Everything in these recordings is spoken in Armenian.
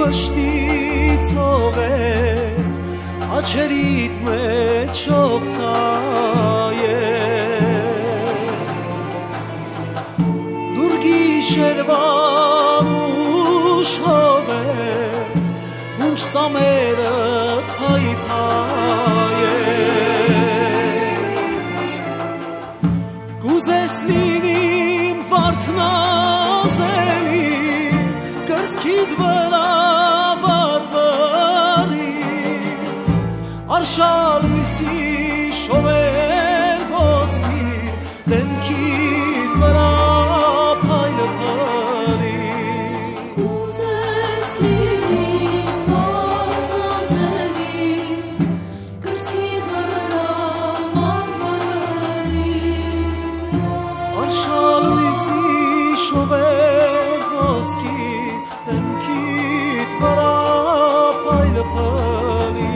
Աշտի ծողեր աչերիդ մեջ ողցայեր դուր գիշերվան ուշհովեր ունչ ծամերըդ փայփայեր գուզես լինիմ վարդնազելի կրծքիդ վրա Արշալույսի շովել ոսկի դեմքիդ վրա փայլը փալի Կուզես լինիմ վարդնազելի կրծքիդ վրա մարմարի Արշալույսի շովել ոսկի դեմքիդ վրա փայլը փալի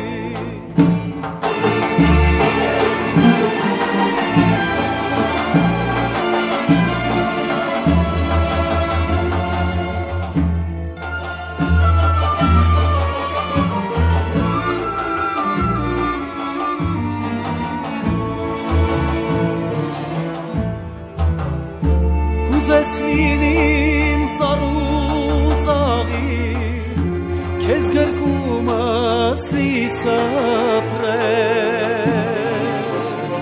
Կուզես լինիմ ծառու ծաղի Քեզ գրկումս լիսապրել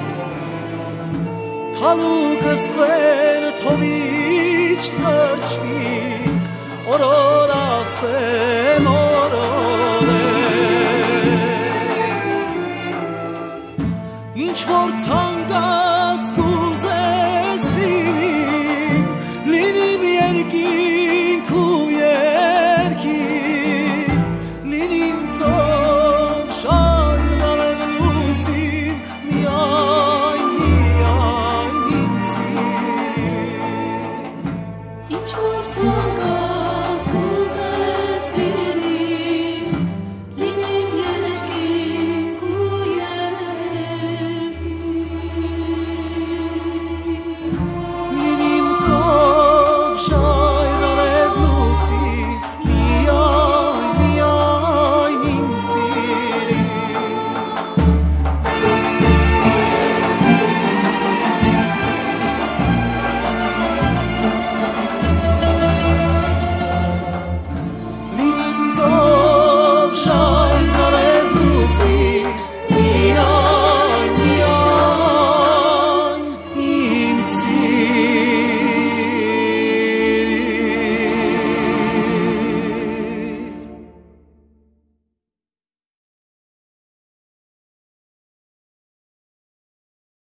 Թալուկս տվեր թովիչ թրջնիկ Օրոր ասեմ օրորել Ինչ որ ցանկաս կու